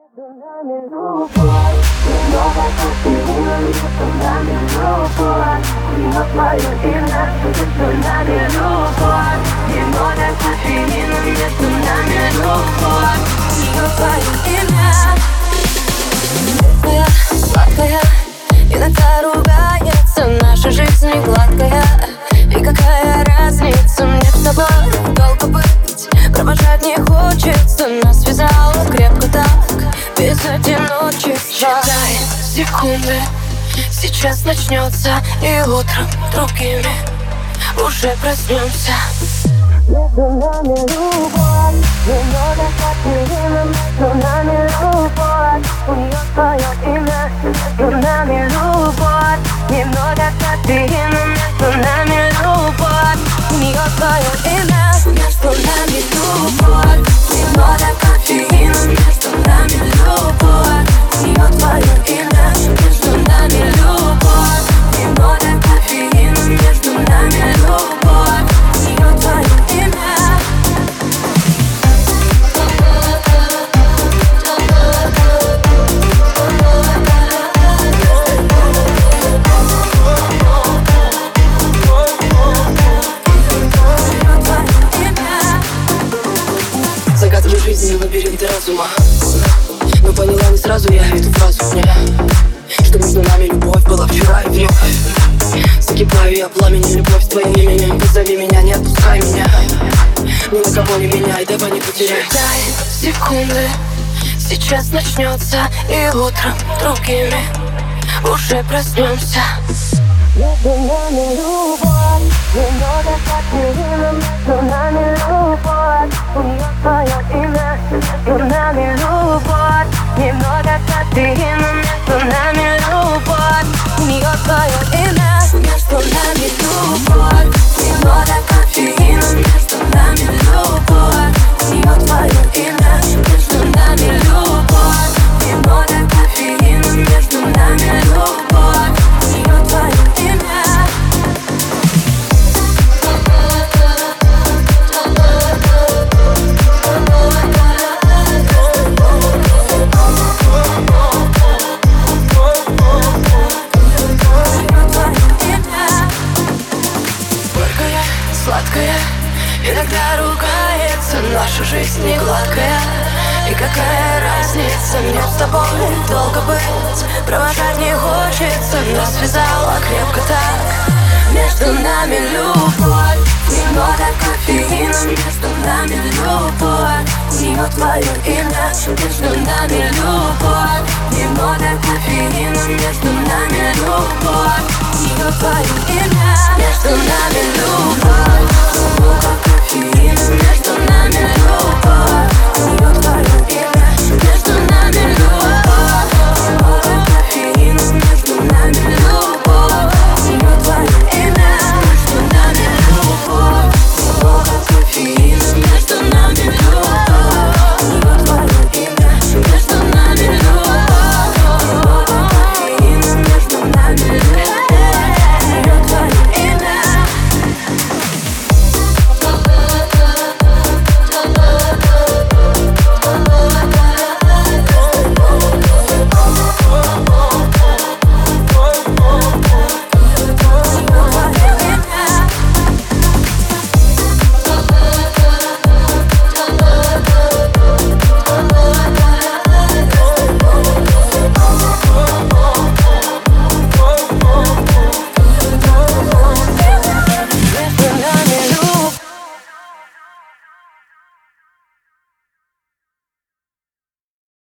Между нами любовь, немного кофеина, между нами любовь, вот твое имя, между нами любовь, немного кофеина, между нами любовь, вот твое имя. Сладкая, сладкая, иногда ругается, наша жизнь не гладкая. И какая разница, мне с тобой долго быть, провожать не хочется, нас связало крепко так, без одиночества. Считай секунды, сейчас начнется, и утром другими уже проснемся. Между нами любовь, немного кофеина, между нами любовь, у нее свое имя. Между нами любовь, немного кофеина, между нами любовь, у нее свое имя. Между нами любовь, немного кофеина, между нами любовь, у нее твое имя. Между нами любовь, немного кофеина, между нами любовь, у нее твое имя. Загадываю жизни лабиринты разума, но поняла не сразу я эту фразу мне, что между нами любовь была вчера и вновь. Закипаю я пламенем, любовь с твоим именем. Позови меня, не отпускай меня, ни на кого не меняй, давай не потеряй. Считай секунды, сейчас начнется, и утром другими уже проснемся. Между нами любовь, немного кофеина, между нами любовь, у нее свое имя. Между нами любовь, немного кофеина, между нами любовь, у нее свое имя. Между нами любовь, немного кофеина, между нами любовь, у нее твое имя. Между нами любовь, немного кофеина, между нами любовь, у нее твое имя. Сладкая, иногда ругается, наша жизнь не гладкая. И какая разница, мне с тобой долго быть, провожать не хочется, нас связало крепко так. Между нами любовь, немного кофеина, между нами любовь, у нее твое имя. Между нами любовь, немного кофеина, между нами любовь, у нее твое имя. Между нами любовь.